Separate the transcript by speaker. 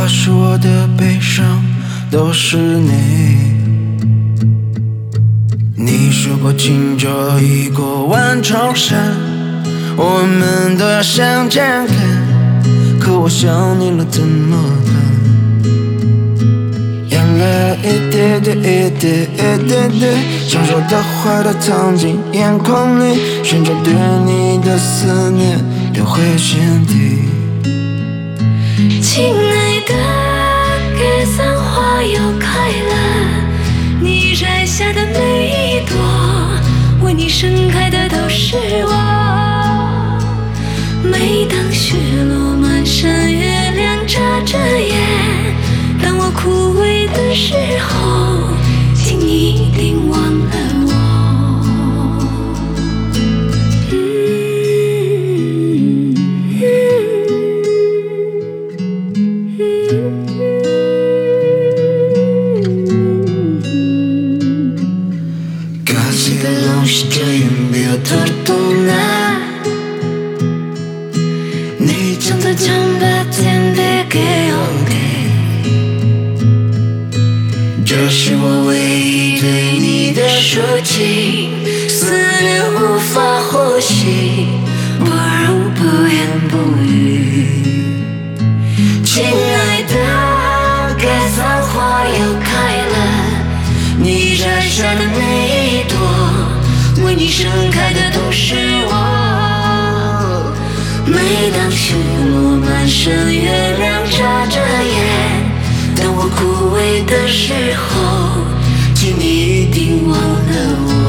Speaker 1: 或是我的悲伤都是你。你说过轻舟已过万重山，我们都要向前看，可我想你了怎么办？眼泪一滴滴一滴一滴滴，想说的话都藏进眼眶里，寻找对你的思念流回心底。
Speaker 2: 亲爱的，格桑花又开了，你摘下的每一朵，为你盛开的都是我。每当雪落满山，月亮眨着眼，当我枯萎的时候，请你一定忘了我。Casi de longe estoy envío tortuna， 你将它将把天别给我给，这是我唯一对你的抒情，思念无法呼吸，不如不言不语。亲爱的，格桑花又开了，你摘下的每一朵，为你盛开的都是我。每当雪落满山，月亮眨着眼，当我枯萎的时候，请你一定忘了我。